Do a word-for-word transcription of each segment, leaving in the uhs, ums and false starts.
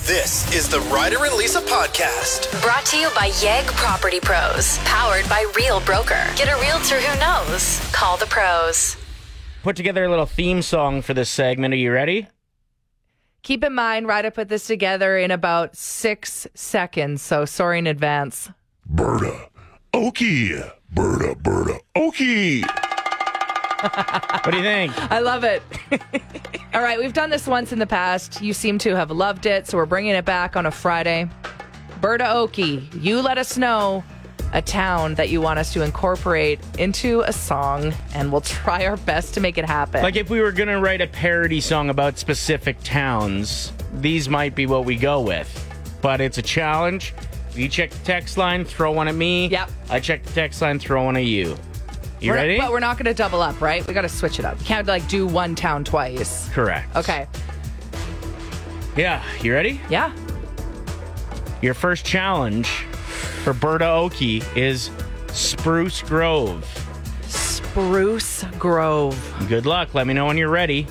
This is the Ryder and Lisa podcast. Brought to you by Yegg Property Pros. Powered by Real Broker. Get a realtor who knows. Call the pros. Put together a little theme song for this segment. Are you ready? Keep in mind, Ryder put this together in about six seconds, so sorry in advance. Berta, Okie. Berta, Berta, Okie. What do you think? I love it. All right, we've done this once in the past. You seem to have loved it, so we're bringing it back on a Friday. Berta Okie, you let us know a town that you want us to incorporate into a song, and we'll try our best to make it happen. Like if we were going to write a parody song about specific towns, these might be what we go with. But it's a challenge. You check the text line, throw one at me. Yep. I check the text line, throw one at you. You we're ready? Not, but we're not going to double up, right? We got to switch it up. Can't like do one town twice. Correct. Okay. Yeah. You ready? Yeah. Your first challenge for Berta Okie is Spruce Grove. Spruce Grove. Good luck. Let me know when you're ready.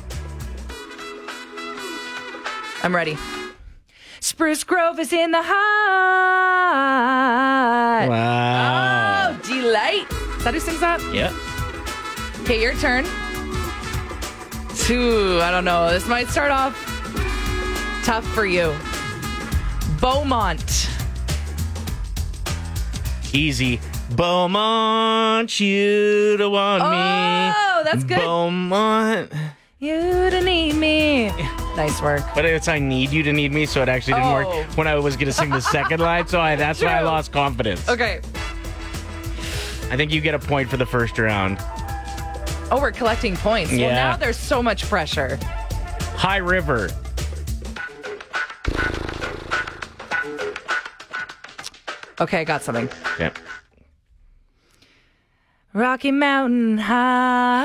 I'm ready. Spruce Grove is in the heart. Wow. Oh, delight. Is that who sings that? Yeah. Okay, your turn. Two, I don't know. This might start off tough for you. Beaumont. Easy. Beaumont, you don't want me. Oh, that's good. Beaumont. You don't need me. Nice work. But it's I need you to need me, so it actually didn't Oh. work when I was going to sing the second line, so I, that's why I True. lost confidence. Okay. I think you get a point for the first round. Oh, we're collecting points. Yeah. Well, now there's so much pressure. High River. Okay, I got something. Yep. Rocky Mountain High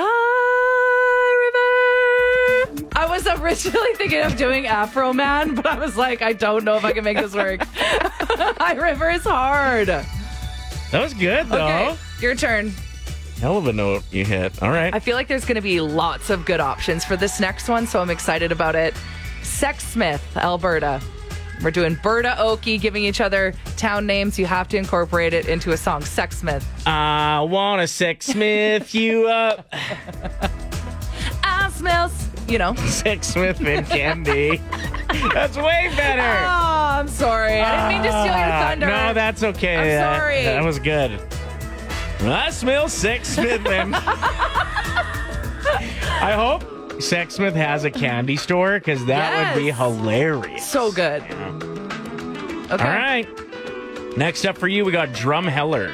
River. I was originally thinking of doing Afro Man, but I was like, I don't know if I can make this work. High River is hard. That was good, though. Okay, your turn. Hell of a note you hit. All right. I feel like there's going to be lots of good options for this next one, so I'm excited about it. Sexsmith, Alberta. We're doing Berta Okie, giving each other town names. You have to incorporate it into a song. Sexsmith. I want to sexsmith you up. I smell, you know. Sexsmith and Candy. That's way better. Oh, I'm sorry. I didn't mean to steal your Ah, thunder. No, that's okay. I'm That- sorry. That, was good. I smell Sexsmith. I hope Sexsmith has a candy store, because that Yes. would be hilarious. So good. Okay. All right. Next up for you, we got Drumheller.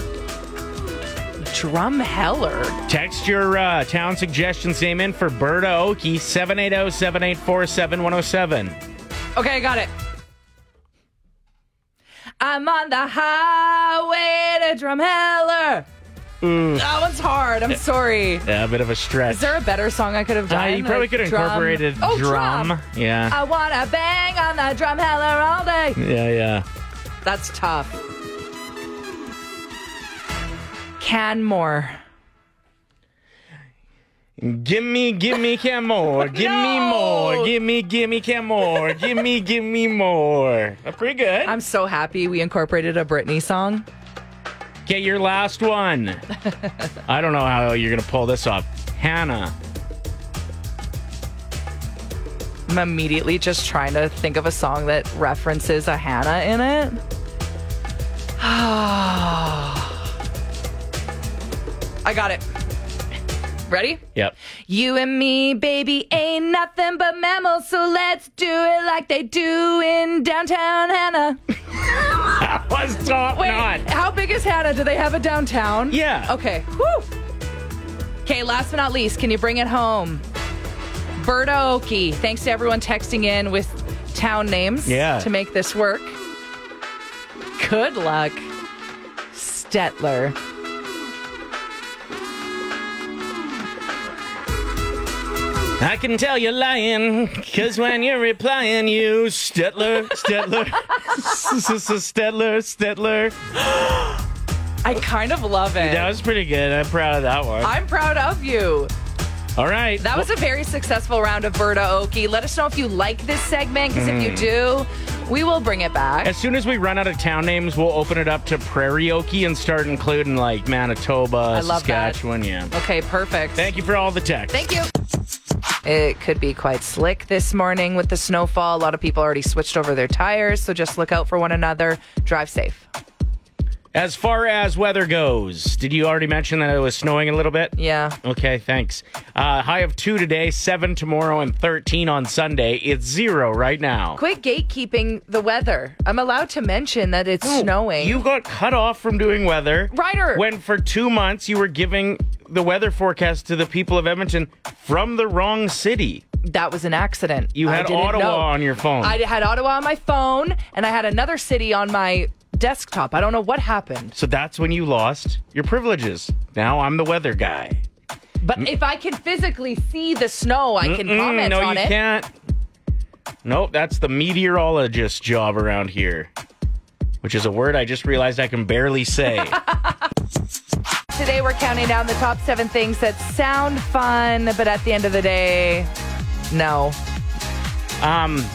Drumheller. Text your uh, town suggestions name in for Berta Okie, seven eight zero, seven eight four, seven one zero seven. Okay, I got it. I'm on the highway to Drumheller. Ooh. That one's hard. I'm sorry. Yeah, a bit of a stretch. Is there a better song I could have Uh, done? you probably Like could have drum- incorporated Oh, drum. drum. Yeah. I want to bang on the Drumheller all day. Yeah, yeah. That's tough. Canmore. Gimme, gimme, can more. Gimme No. more. Gimme, gimme, can more. Gimme, gimme more. That's pretty good. I'm so happy we incorporated a Britney song. Okay, your last one. I don't know how you're going to pull this off. Hannah. I'm immediately just trying to think of a song that references a Hannah in it. I got it. Ready? Yep. You and me, baby, ain't nothing but mammals, so let's do it like they do in downtown Hannah. That was top Wait, notch. how big is Hannah? Do they have a downtown? Yeah. Okay. Woo. Okay, last but not least, can you bring it home? Berta Okie. Thanks to everyone texting in with town names Yeah. to make this work. Good luck. Stettler. I can tell you're lying, because when you're replying, you Stetler, Stetler, Stetler, Stetler. I kind of love it. That was pretty good. I'm proud of that one. I'm proud of you. All right. That was a very successful round of Berta Okie. Let us know if you like this segment, because if you do, we will bring it back. As soon as we run out of town names, we'll open it up to Prairie Okie and start including like Manitoba, I love that. Saskatchewan. Yeah. Okay, perfect. Thank you for all the text. Thank you. It could be quite slick this morning with the snowfall. A lot of people already switched over their tires, so just look out for one another. Drive safe. As far as weather goes, did you already mention that it was snowing a little bit? Yeah. Okay, thanks. Uh, high of two today, seven tomorrow, and thirteen on Sunday. It's zero right now. Quit gatekeeping the weather. I'm allowed to mention that it's snowing. You got cut off from doing weather. Ryder. When for two months you were giving the weather forecast to the people of Edmonton from the wrong city. That was an accident. You I had didn't Ottawa know. on your phone. I had Ottawa on my phone, and I had another city on my desktop. I don't know what happened. So that's when you lost your privileges. Now I'm the weather guy. But if I can physically see the snow, I can Mm-mm, comment no, on you it. can't. Nope, that's the meteorologist job around here, which is a word I just realized I can barely say. Today we're counting down the top seven things that sound fun, but at the end of the day, no. Um,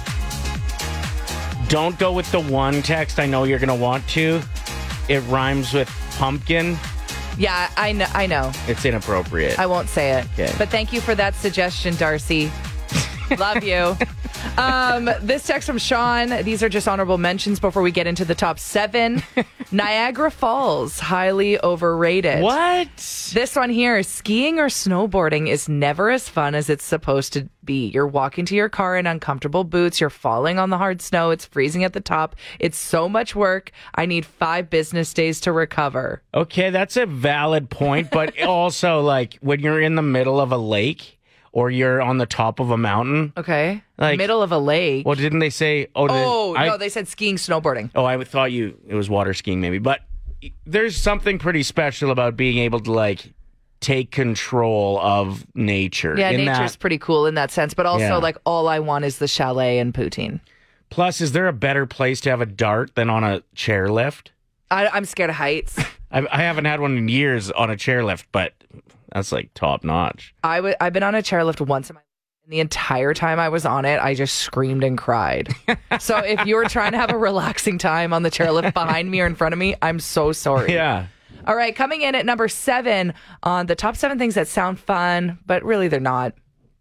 don't go with the one text I know you're going to want to. It rhymes with pumpkin. Yeah, I know. I know. It's inappropriate. I won't say it. Okay. But thank you for that suggestion, Darcy. Love you. Um, this text from Sean. These are just honorable mentions before we get into the top seven. Niagara Falls, highly overrated. What? This one here, skiing or snowboarding is never as fun as it's supposed to be. You're walking to your car in uncomfortable boots. You're falling on the hard snow. It's freezing at the top. It's so much work. I need five business days to recover. Okay, that's a valid point, but also, like, when you're in the middle of a lake or you're on the top of a mountain. Okay. Like- Middle of a lake. Well, didn't they say? Oh, did, oh, I, no, they said skiing, snowboarding. Oh, I thought you it was water skiing maybe, but there's something pretty special about being able to like take control of nature. Yeah, in nature's that, pretty cool in that sense, but also Yeah. like all I want is the chalet and poutine. Plus, is there a better place to have a dart than on a chairlift? I, I'm scared of heights. I, I haven't had one in years on a chairlift, but that's like top notch. I w- I've been on a chairlift once in my and the entire time I was on it, I just screamed and cried. So if you were trying to have a relaxing time on the chairlift behind me or in front of me, I'm so sorry. Yeah. All right, coming in at number seven on the top seven things that sound fun, but really they're not.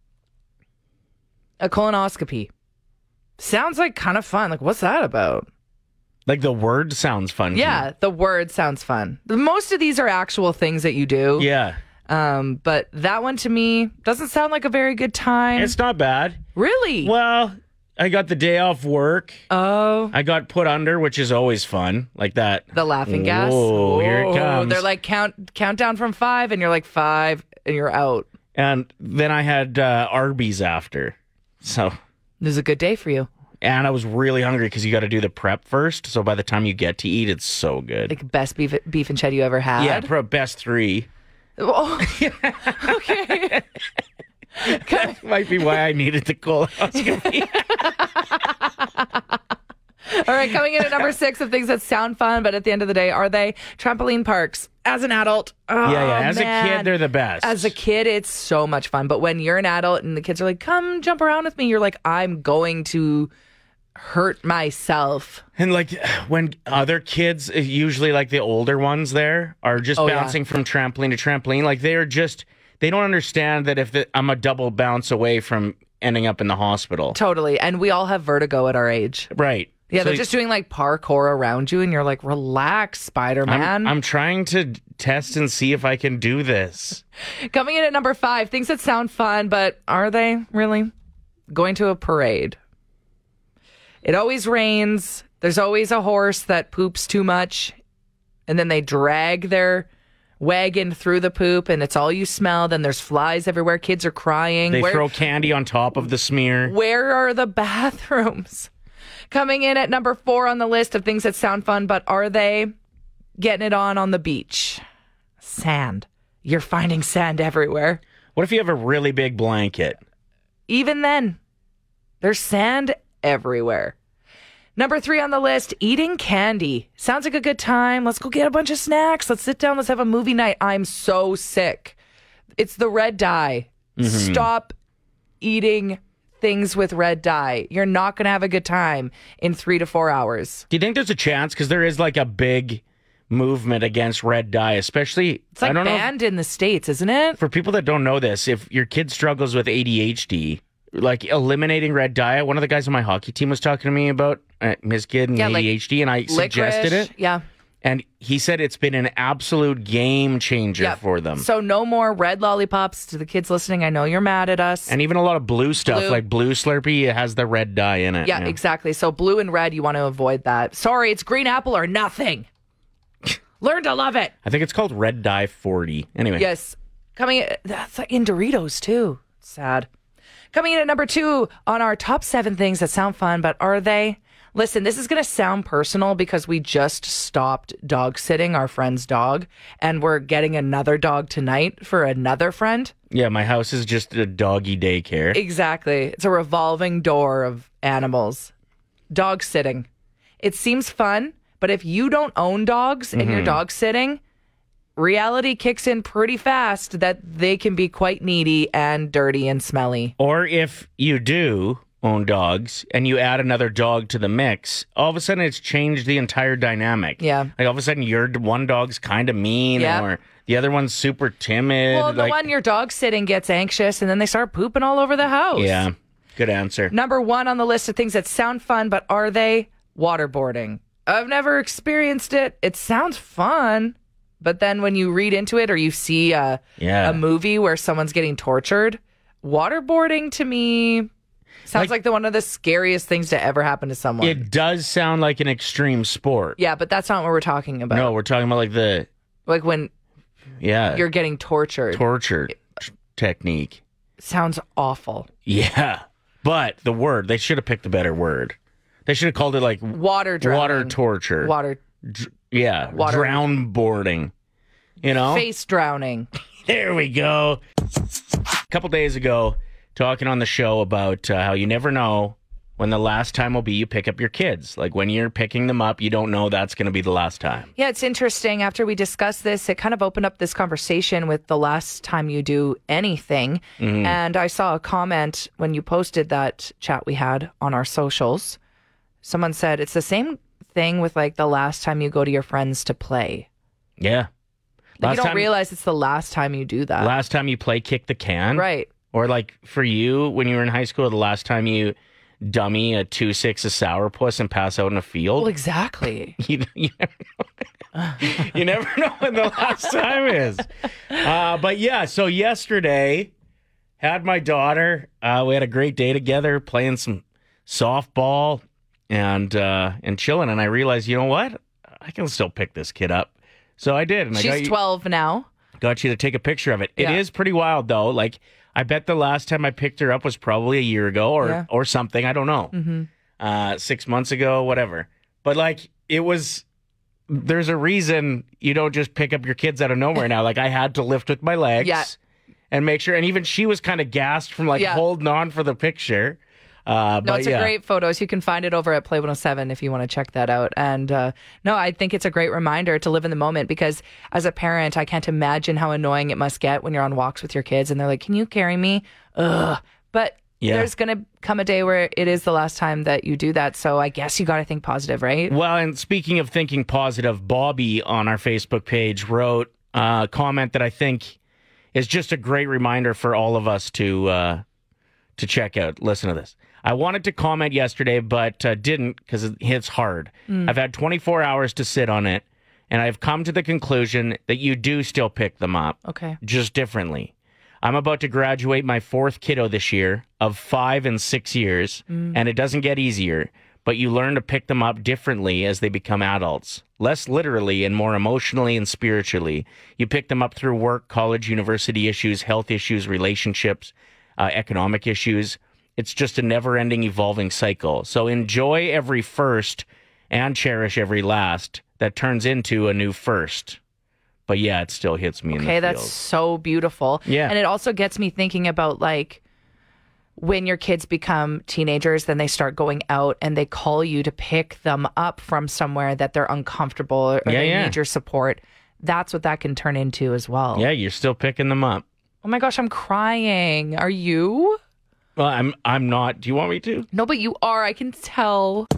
A colonoscopy. Sounds like kind of fun. Like, what's that about? Like the word sounds fun. to Yeah, the word sounds fun. Most of these are actual things that you do. me. Yeah. Um, but that one to me doesn't sound like a very good time. It's not bad. Really? Well, I got the day off work. Oh, I got put under, which is always fun. Like that. the laughing gas. Whoa, here it Whoa. comes. They're like count countdown from five, and you're like five, and you're out. And then I had uh, Arby's after. So, This is a good day for you. and I was really hungry because you got to do the prep first. So by the time you get to eat, it's so good. Like best beef beef and cheddar you ever had. yeah, pro best three. Oh, okay. That might be why I needed the colonoscopy. All right, coming in at number six of things that sound fun, but at the end of the day, are they trampoline parks? As an adult, oh, yeah, yeah. As man. a kid, they're the best. As a kid, it's so much fun. But when you're an adult and the kids are like, come jump around with me, you're like, I'm going to hurt myself. And like when other kids, usually like the older ones there, are just Oh, yeah. bouncing from trampoline to trampoline, like they're just, they don't understand that if the, I'm a double bounce away from ending up in the hospital. Totally. And we all have vertigo at our age. Right. Yeah, So they're just doing like parkour around you, and you're like, relax, Spider-Man. I'm, I'm trying to test and see if I can do this. Coming in at number five, things that sound fun, but are they really? Going to a parade. It always rains. There's always a horse that poops too much, and then they drag their wagon through the poop, and it's all you smell. Then there's flies everywhere. Kids are crying. They Where- throw candy on top of the smear. Where are the bathrooms? Coming in at number four on the list of things that sound fun, but are they? Getting it on on the beach. Sand. You're finding sand everywhere. What if you have a really big blanket? Even then, there's sand everywhere. Number three on the list, eating candy. Sounds like a good time. Let's go get a bunch of snacks. Let's sit down. Let's have a movie night. I'm so sick. It's the red dye. Stop eating things with red dye. You're not going to have a good time in three to four hours. Do you think there's a chance? Because there is like a big movement against red dye, especially. It's like I don't banned know if, in the States, isn't it? for people that don't know this, if your kid struggles with A D H D, like eliminating red dye, one of the guys on my hockey team was talking to me about uh, his kid and Yeah, like A D H D, and I suggested Licorice. it. Yeah. And he said it's been an absolute game changer Yep. for them. So no more red lollipops to the kids listening. I know you're mad at us. And even a lot of blue stuff, Blue. like Blue Slurpee, it has the red dye in it. yeah, exactly. So blue and red, you want to avoid that. Sorry, it's green apple or nothing. Learn to love it. I think it's called Red Dye forty. Anyway. Yes. Coming that's like in Doritos too. Sad. Coming in at number two on our top seven things that sound fun, but are they? Listen, this is going to sound personal because we just stopped dog sitting our friend's dog, and we're getting another dog tonight for another friend. Yeah, my house is just a doggy daycare. Exactly. It's a revolving door of animals. Dog sitting. It seems fun, but if you don't own dogs and you're dog sitting, reality kicks in pretty fast that they can be quite needy and dirty and smelly. Or if you do own dogs and you add another dog to the mix, all of a sudden it's changed the entire dynamic. Yeah. Like all of a sudden your one dog's kind of mean Yeah. or the other one's super timid. Well, the like, one you're dog sitting gets anxious and then they start pooping all over the house. Yeah, good answer. Number one on the list of things that sound fun, but are they? Waterboarding. I've never experienced it. It sounds fun, but then when you read into it or you see a, Yeah. a movie where someone's getting tortured, waterboarding to me sounds Like- like, the one of the scariest things to ever happen to someone. It does sound like an extreme sport. yeah, but that's not what we're talking about. No, we're talking about like the, Like when yeah, you're getting tortured. torture t- technique. sounds awful. Yeah. But the word, they should have picked a better word. They should have called it like Water drowning. water torture. Water Dr- yeah. Water- Drown boarding. You know? face drowning. There we go. A couple days ago, talking on the show about uh, how you never know when the last time will be you pick up your kids. Like when you're picking them up, you don't know that's going to be the last time. Yeah, it's interesting. After we discussed this, it kind of opened up this conversation with the last time you do anything. Mm-hmm. And I saw a comment when you posted that chat we had on our socials. Someone said it's the same thing with like the last time you go to your friends to play. Yeah. Like, you don't time, realize it's the last time you do that. last time you play kick the can. Right. Or like for you, when you were in high school, the last time you dummy a two six of sourpuss and pass out in a field. Well, exactly. You, you never know. You never know when the last time is. Uh, but yeah, so yesterday, had my daughter. Uh, we had a great day together, playing some softball and uh, and chilling. And I realized, you know what? I can still pick this kid up. So I did. And I got She's you, twelve now. got you to take a picture of it. It Yeah. is pretty wild, though. Like, I bet the last time I picked her up was probably a year ago or, Yeah. or something. I don't know. Mm-hmm. Uh, six months ago, whatever. But, like, it was... There's a reason you don't just pick up your kids out of nowhere now. Like, I had to lift with my legs Yeah. and make sure. And even she was kind of gassed from, like, Yeah. holding on for the picture. Uh, No, but it's yeah. a great photos. You can find it over at Play one oh seven if you want to check that out. And uh, no, I think it's a great reminder to live in the moment because as a parent, I can't imagine how annoying it must get when you're on walks with your kids and they're like, "Can you carry me?" Ugh. But Yeah. there's going to come a day where it is the last time that you do that. So I guess you got to think positive, right? Well, and speaking of thinking positive, Bobby on our Facebook page wrote a comment that I think is just a great reminder for all of us to uh, to check out. Listen to this. I wanted to comment yesterday, but uh, didn't because it hits hard. I've had twenty-four hours to sit on it, and I've come to the conclusion that you do still pick them up, Okay. just differently. I'm about to graduate my fourth kiddo this year of five and six years, and it doesn't get easier, but you learn to pick them up differently as they become adults. Less literally and more emotionally and spiritually. You pick them up through work, college, university issues, health issues, relationships, uh, economic issues. It's just a never-ending evolving cycle. So enjoy every first and cherish every last that turns into a new first. But yeah, it still hits me in Okay, the that's feels. so beautiful. Yeah. And it also gets me thinking about like when your kids become teenagers, then they start going out and they call you to pick them up from somewhere that they're uncomfortable or Yeah, they yeah. need your support. That's what that can turn into as well. Yeah, you're still picking them up. Oh my gosh, I'm crying. Are you? Well, I'm I'm not. Do you want me to? No, but you are. I can tell.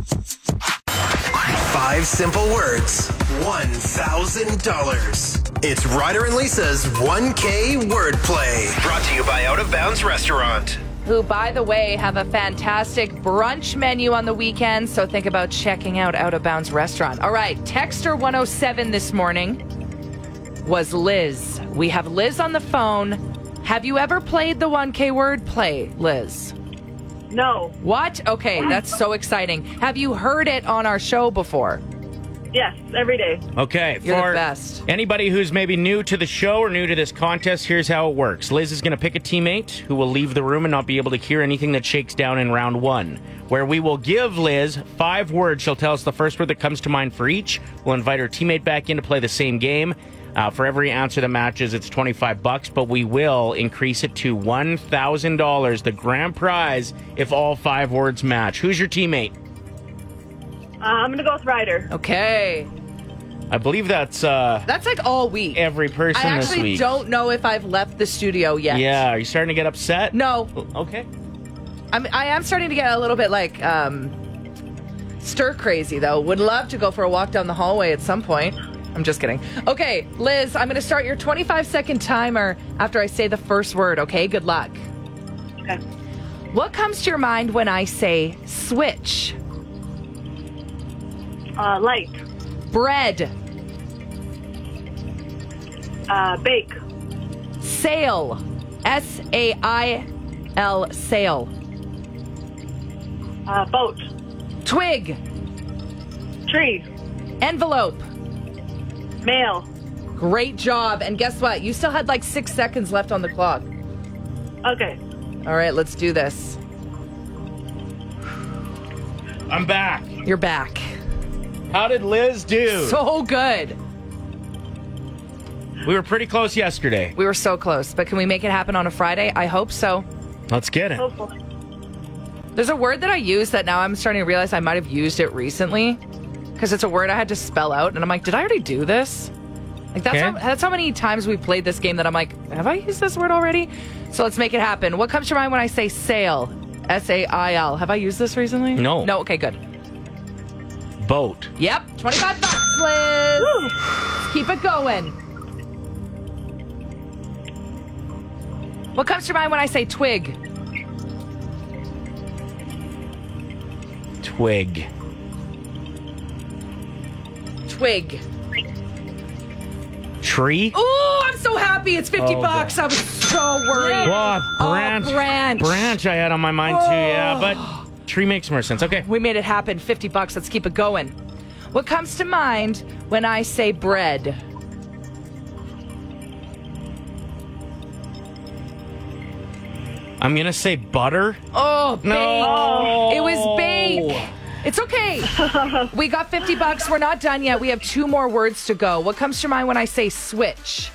Five simple words, one thousand dollars. It's Ryder and Lisa's one K wordplay. Brought to you by Out of Bounds Restaurant. Who, by the way, have a fantastic brunch menu on the weekend, so think about checking out Out of Bounds Restaurant. All right, Texter one oh seven this morning was Liz. We have Liz on the phone. Have you ever played the one K word play, Liz? No. What? Okay, that's so exciting. Have you heard it on our show before? Yes, every day. Okay, You're for the best. anybody who's maybe new to the show or new to this contest, here's how it works. Liz is going to pick a teammate who will leave the room and not be able to hear anything that shakes down in round one, where we will give Liz five words. She'll tell us the first word that comes to mind for each. We'll invite her teammate back in to play the same game. Uh, for every answer that matches, it's twenty-five bucks, but we will increase it to one thousand dollars, the grand prize, if all five words match. Who's your teammate? Uh, I'm going to go with Ryder. Okay. I believe that's uh, That's like all week. every person I this actually week. don't know if I've left the studio yet. Yeah, are you starting to get upset? No. Okay. I'm, I am starting to get a little bit like um, stir crazy, though. Would love to go for a walk down the hallway at some point. I'm just kidding. Okay, Liz, I'm going to start your twenty-five second timer after I say the first word, okay? Good luck. Okay. What comes to your mind when I say switch? Uh, light. Bread. Uh, bake. Sail. S A I L, sail. Uh, boat. Twig. Tree. Envelope. Mail. Great job. And guess what? You still had like six seconds left on the clock. Okay. All right, let's do this. I'm back. You're back. How did Liz do? So good. We were pretty close yesterday. We were so close, but can we make it happen on a Friday? I hope so. Let's get it. Hopefully. There's a word that I use that now I'm starting to realize I might have used it recently because it's a word I had to spell out, and I'm like, did I already do this? Like that's Okay. how, that's how many times we played this game that I'm like, have I used this word already? So let's make it happen. What comes to mind when I say sail? S A I L. Have I used this recently? No. No. Okay, good. Boat. Yep. twenty-five bucks, Liz. Let's keep it going. What comes to mind when I say twig? Twig. Twig. Tree. Oh, I'm so happy. It's fifty Oh, bucks. God. I was so worried. What? Branch. Oh, branch. Branch I had on my mind too, yeah, but tree makes more sense. Okay. We made it happen. fifty bucks. Let's keep it going. What comes to mind when I say bread? I'm going to say butter. Oh, bake. No. It was bake. It's okay. We got fifty bucks. We're not done yet. We have two more words to go. What comes to mind when I say switch?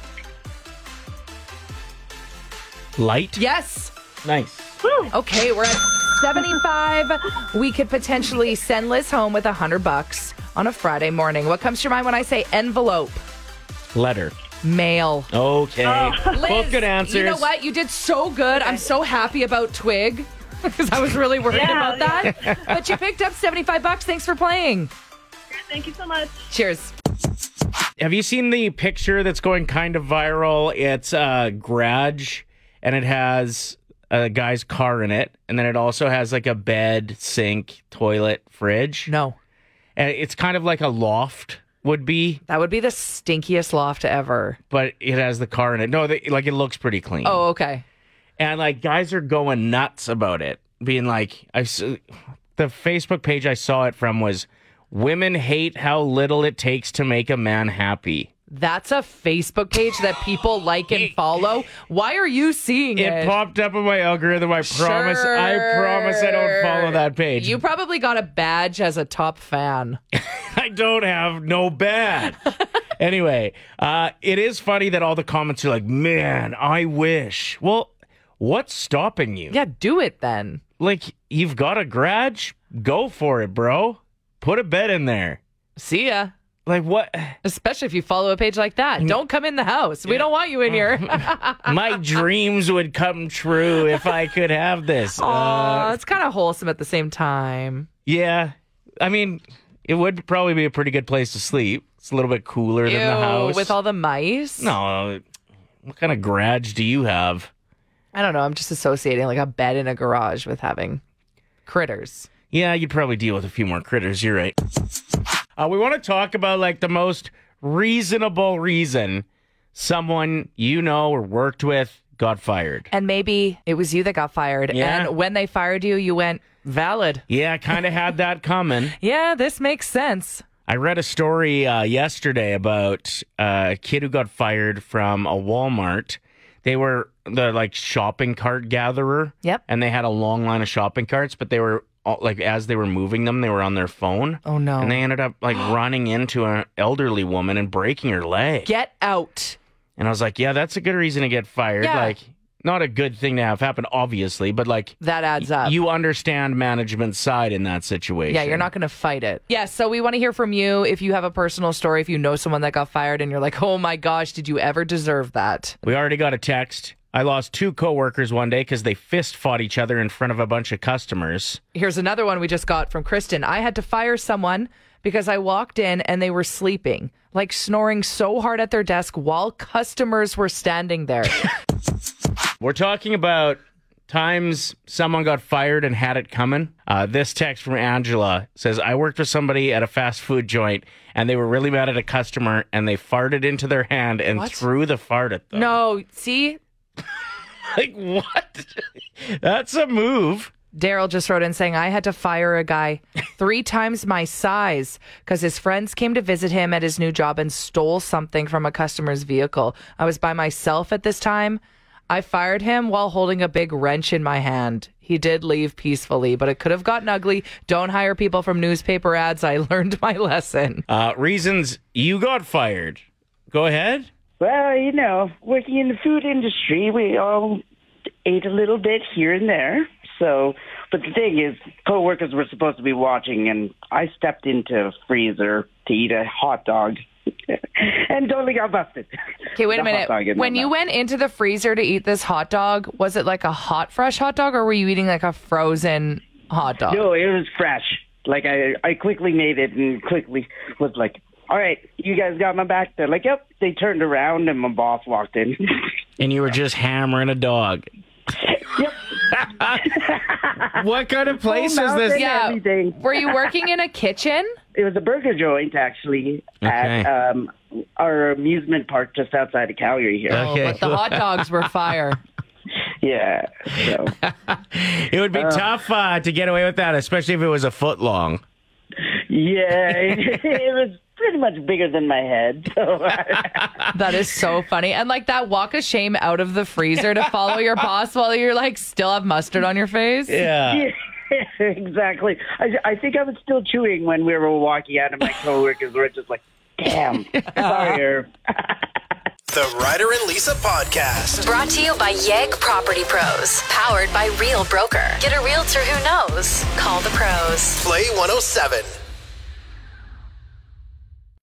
Light. Yes. Nice. Okay, we're at seventy-five. We could potentially send Liz home with one hundred bucks on a Friday morning. What comes to your mind when I say envelope? Letter. Mail. Okay. Liz, Both good answers. You know what? You did so good. I'm so happy about Twig because I was really worried Yeah, about that. But you picked up seventy-five bucks. Thanks for playing. Thank you so much. Cheers. Have you seen the picture that's going kind of viral? It's a garage, and it has a guy's car in it, and then it also has like a bed, sink, toilet, fridge. No. And it's kind of like a loft would be, That would be the stinkiest loft ever. but it has the car in it. No, they, like it looks pretty clean. Oh, okay. And like guys are going nuts about it, being like, I s- the Facebook page I saw it from was women hate how little it takes to make a man happy. That's a Facebook page that people like and follow. Why are you seeing it? It popped up in my algorithm. I promise. I promise I don't follow that page. You probably got a badge as a top fan. I don't have no bad. Anyway, uh, it is funny that all the comments are like, man, I wish. Well, what's stopping you? Yeah, do it then. Like, you've got a garage? Go for it, bro. Put a bed in there. See ya. like what? Especially if you follow a page like that. Don't come in the house. We don't want you in here. My dreams would come true if I could have this. Aw, Uh, it's kind of wholesome at the same time. yeah. I mean, it would probably be a pretty good place to sleep. It's a little bit cooler Ew, than the house. with all the mice? No. What kind of garage do you have? I don't know. I'm just associating like a bed in a garage with having critters. Yeah, you'd probably deal with a few more critters. You're right. Uh, we want to talk about like the most reasonable reason someone you know or worked with got fired. And maybe it was you that got fired. Yeah. And when they fired you, you went, valid. Yeah, kind of had that coming. Yeah, this makes sense. I read a story uh, yesterday about uh, a kid who got fired from a Walmart. They were the like shopping cart gatherer. Yep. And they had a long line of shopping carts, but they were all, like as they were moving them, they were on their phone. Oh, no. And they ended up like running into an elderly woman and breaking her leg. Get out. And I was like, yeah, that's a good reason to get fired. Yeah. Like, not a good thing to have happen, obviously, but like That adds up. you understand management's side in that situation. Yeah, you're not going to fight it. Yeah, so we want to hear from you if you have a personal story, if you know someone that got fired and you're like, oh my gosh, did you ever deserve that? We already got a text. I lost two coworkers one day because they fist fought each other in front of a bunch of customers. Here's another one we just got from Kristen. I had to fire someone because I walked in and they were sleeping, like snoring so hard at their desk while customers were standing there. We're talking about times someone got fired and had it coming. Uh, this text from Angela says, I worked with somebody at a fast food joint and they were really mad at a customer and they farted into their hand and What? threw the fart at them. No, see, Like, what? That's a move. Daryl just wrote in saying, I had to fire a guy three times my size because his friends came to visit him at his new job and stole something from a customer's vehicle. I was by myself at this time. I fired him while holding a big wrench in my hand. He did leave peacefully, but it could have gotten ugly. Don't hire people from newspaper ads. I learned my lesson. Uh, reasons you got fired. Go ahead. Well, you know, working in the food industry, we all ate a little bit here and there. So, but the thing is, coworkers were supposed to be watching, and I stepped into a freezer to eat a hot dog and totally got busted. Okay, wait a The hot dog minute. in When my you mouth. went into the freezer to eat this hot dog, was it like a hot, fresh hot dog, or were you eating like a frozen hot dog? No, it was fresh. Like, I, I quickly made it and quickly was like, all right, you guys got my back? They're like, yep. They turned around and my boss walked in. And you were just hammering a dog. Yep. What kind of place is mouth this? and Yeah. everything. Were you working in a kitchen? It was a burger joint, actually, Okay. at um, our amusement park just outside of Calgary here. Okay. Oh, but the hot dogs were fire. Yeah. So. It would be tough uh, to get away with that, especially if it was a foot long. Yeah, it, it was pretty much bigger than my head. So That is so funny. And like that walk of shame out of the freezer to follow your boss while you're like still have mustard on your face. Yeah. yeah, exactly. I, I think I was still chewing when we were walking out, and my coworkers were just like, "Damn, sorry." The Ryder and Lisa Podcast. Brought to you by Yegg Property Pros. Powered by Real Broker. Get a realtor who knows. Call the pros. Play one oh seven.